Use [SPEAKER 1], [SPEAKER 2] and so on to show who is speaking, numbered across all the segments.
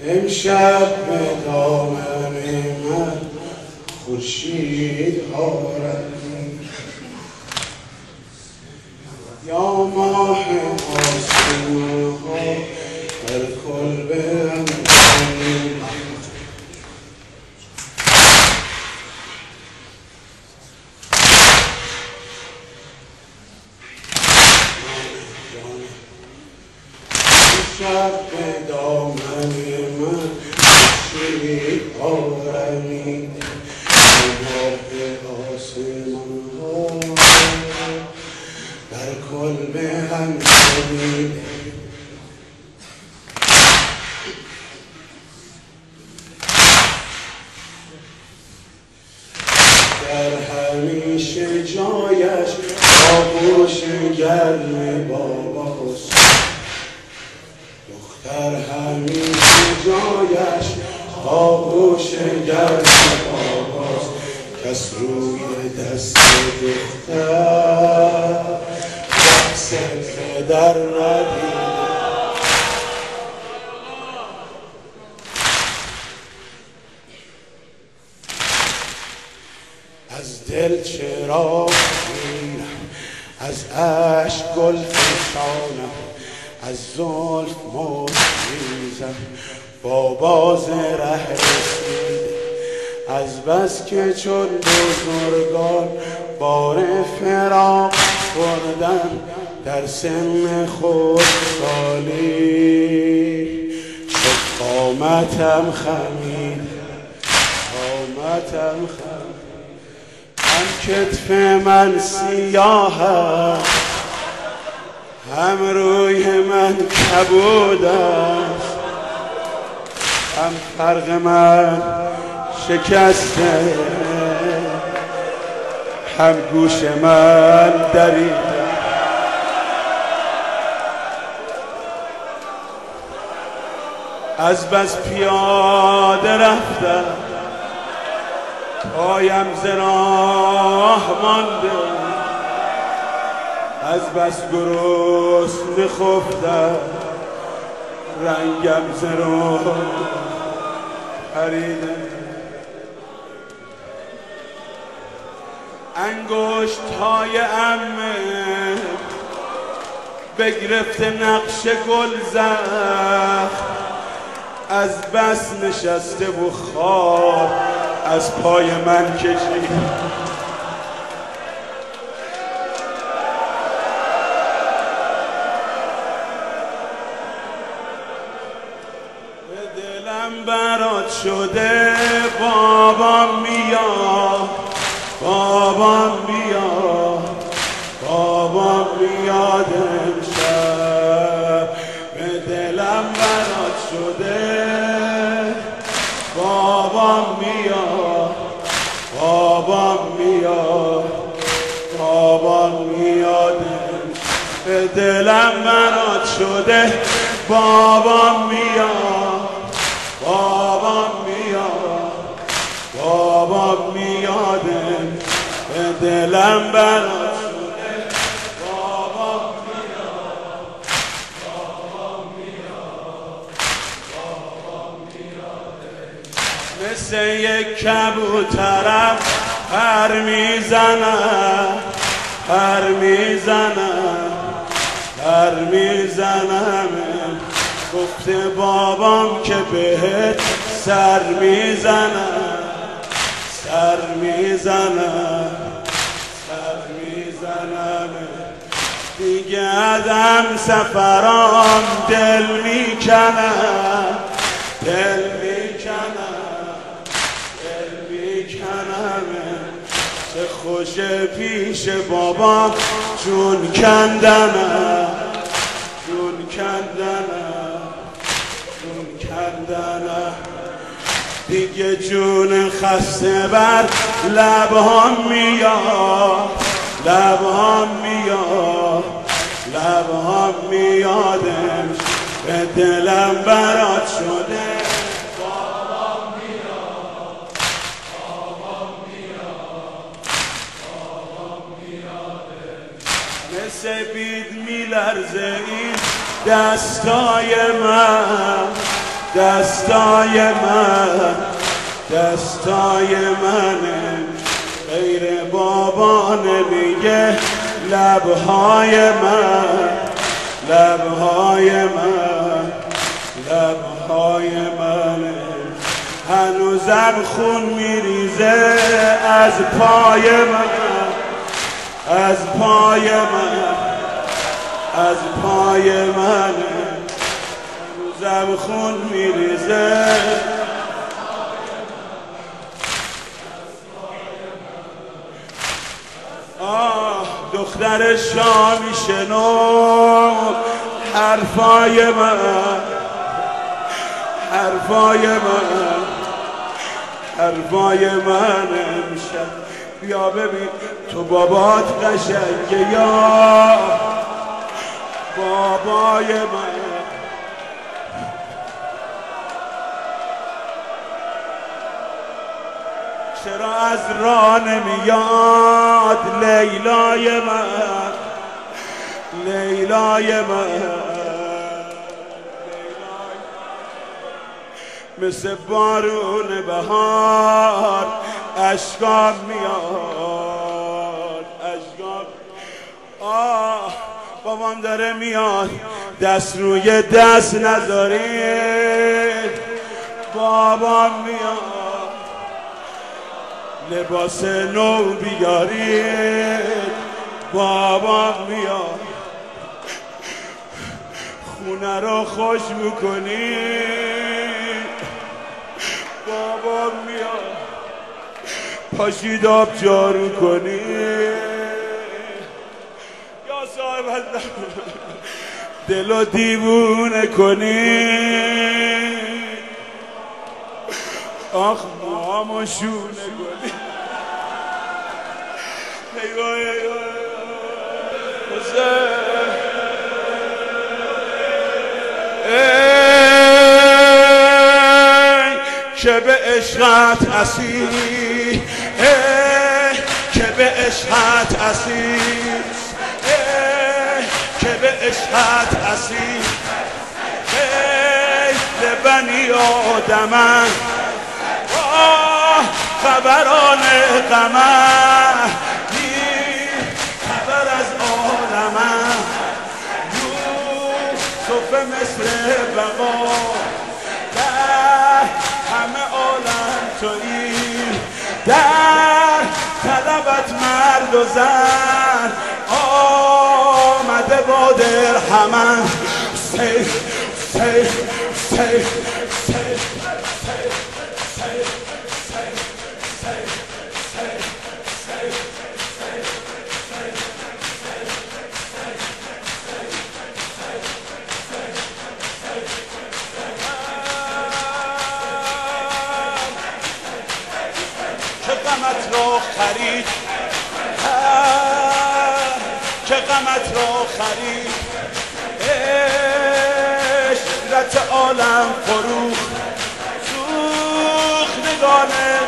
[SPEAKER 1] امشب به دامن من خورشید آرمی، یا ماه آسمان ها در کلبه اندامی، امشب به دامن من خورشید آرمی، به آسمان ها در کلبه اندامی. در همیشه جایش آغوش گرم باباست، دختر همیشه جایش آغوش گرم باباست، کس روی دست دختر دست پدر ندیده. از دل چراغ گیرم، از اشک گل فشانم، از زلف موج ریزم با باز ره رسیده، از بس که چون بزرگان بار فراق بردن در سن خردسالی، شد قامتم خمید، قامتم خمید، هم کتف من سیاه است، هم روی من کبود است، هم فرق من شکسته، هم گوش من دریده. از بس پیاده رفتم پایم ز راه مانده، از بس گرسنه خفتم رنگم ز رخ پریده. انگشت‌های عمه بگرفته نقش گلزخم، از بس نشسته و خواب از پای من کشید. برات شده بابام میاد، بابام میاد، بابام میاد امشب، به دلم برات شده بابام میاد، بابام میاد، بابام میاد امشب، به دلم برات شده بابام میاد، بابام میاد، بابام میاد، به دلم برات شده بابام میاد، بابام میاد، بابام میاد، مثل یک کبوترم پر میزنم، پر میزنم، پر میزنم، گفته بابام که بهت سر میزنم، سر میزنم، سر میزنم، دیگه ازم سفرام دل میکنم، دل میکنم، دل میکنم، چه خوشه پیش بابام جون کندنم، جون کندنم، کندنم، دیگه جون خسته بر لبهام میاد، لبهام میاد، لبهام میادم، به دلم برات شده بابام میاد، بابام میاد، بابام میاد، مثل بید میلرزه این دستای من، دستای من دستای منه، غیر بابا نمیگه. لبهای من لبهای من لبهای منه، هنوزم خون میریزه از پای من، از پای من، از پای منه، هنوزم خون میریزه. دختر شامی شنو حرفای من، حرفای من، حرفای من امشب. بیا ببین تو بابات قشنگه یا بابای من. چرا از راه نمیاد لیلای من، لیلای من، مثل بارون بهار اشکام میاد، اشکام. بابام داره میاد، دست روی دست نذارید. بابام میاد، لباس نو بیارید. بابام میاد، خونه رو خوش بکنید. بابام میاد، پاشید آب جارو کنید. یا صاحب دلو دیوونه کنید. آخ مامو شونه کنید. ایوای ایوای که به عشقت اسیر، که به عشقت اسیر، که به عشقت اسیر. بنی آدمن خبران غمن، خبر از عالمن. یوسف مصر بقا، در همه عالم تویی. در طلبت مرد و زن آمده با درهمن. سی سی سی غمت را خرید، که غمت را خرید. عشرت عالم فروخت، سوختگان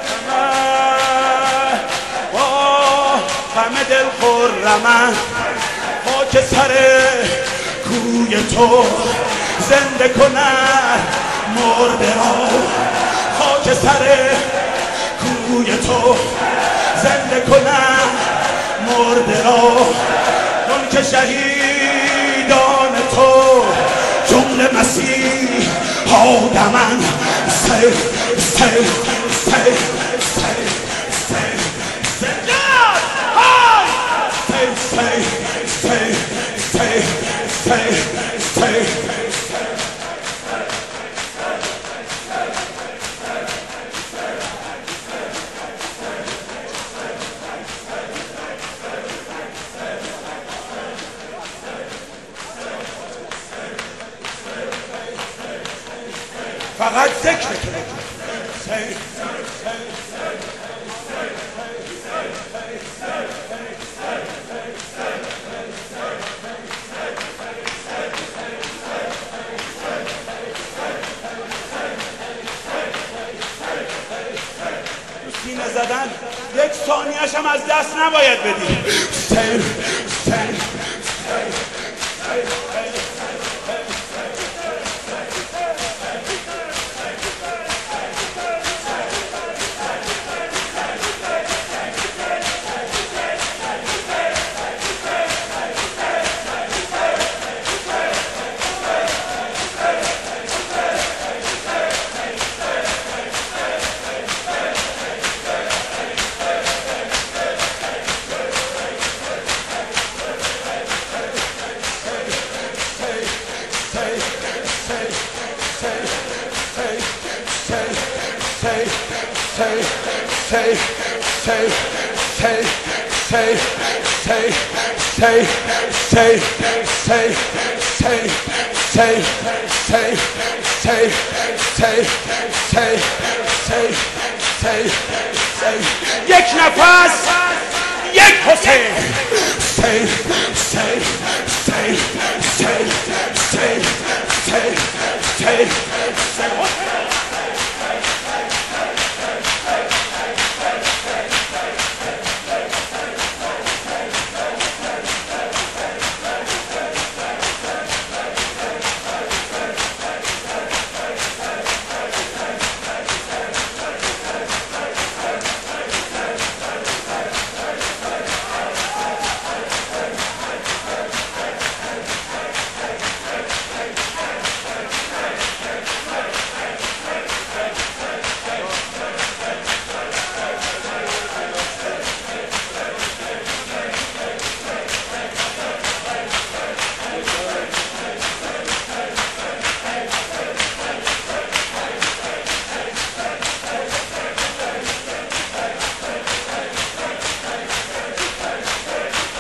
[SPEAKER 1] غمه. با غم دل خرمن، خاک سر کوی تو زنده کند مرده را. خاک سر کوی تو زنده کنم مرده را. چون که شهیدان تو جمله مسیح آدمن. سی سی سی سی سی زندان های سی سی سی سی سی سی. فقط ذکر تو سینه زدن یک ثانیه‌اش هم از دست نباید بدی. یک نفس یک حسین